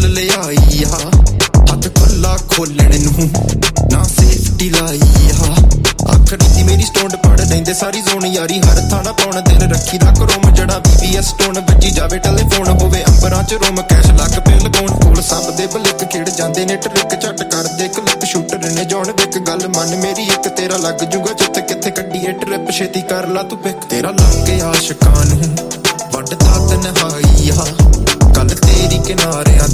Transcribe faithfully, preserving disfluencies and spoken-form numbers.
ਫੁੱਲ ਲਿਆਈ ਆ ਹੱਥ ਖੁੱਲਾ ਖੋਲਣ ਨੂੰ ਨਾ ਸੇਫਟੀ ਲਾਈ ਆ ਆਖਰੀ ਦੀ ਮੇਰੀ ਸਟੋਨ ਪੜ ਲੈਂਦੇ ਸਾਰੀ ਜ਼ੋਨ ਯਾਰੀ ਹਰ ਥਾਣਾ ਪਾਉਣ ਦਿਲ ਰੱਖੀ ਦਾ ਕਰੋਮ ਜਿਹੜਾ ਬੀਬੀਐਸ ਸਟੋਨ ਵੱਜੀ ਜਾਵੇ ਟੈਲੀਫੋਨ ਹੋਵੇ ਅੰਬਰਾਂ ਚ ਰੋਮ ਕੈਸ਼ ਲੱਗ ਪੇ ਲਗਾਉਣ ਕੋਲ ਸਭ ਦੇ ਬਲਿਕ ਖੇਡ ਜਾਂਦੇ ਨੇ ਟਰਿਕ ਝੱਟ ਕਰਦੇ ਕਲਿੱਪ ਸ਼ੂਟਰ ਨੇ ਜੌਨ ਵਿਕ ਗੱਲ ਮੰਨ ਮੇਰੀ ਇੱਕ ਤੇਰਾ ਲੱਗ ਜੂਗਾ ਜਿੱਤ ਕਿੱਥੇ ਕੱਢੀਏ ਟ੍ਰਿਪ ਛੇਤੀ ਕਰ ਲਾ ਤੂੰ ਪਿਕ ਤੇਰਾ ਲੱਗ ਗਿਆ ਆਸ਼ਿਕਾਂ ਨੂੰ ਵੱਢਦਾ ਤਨਹਾਈ ਆ ਗੱਲ ਤੇਰੀ ਕਿਨਾਰਿਆਂ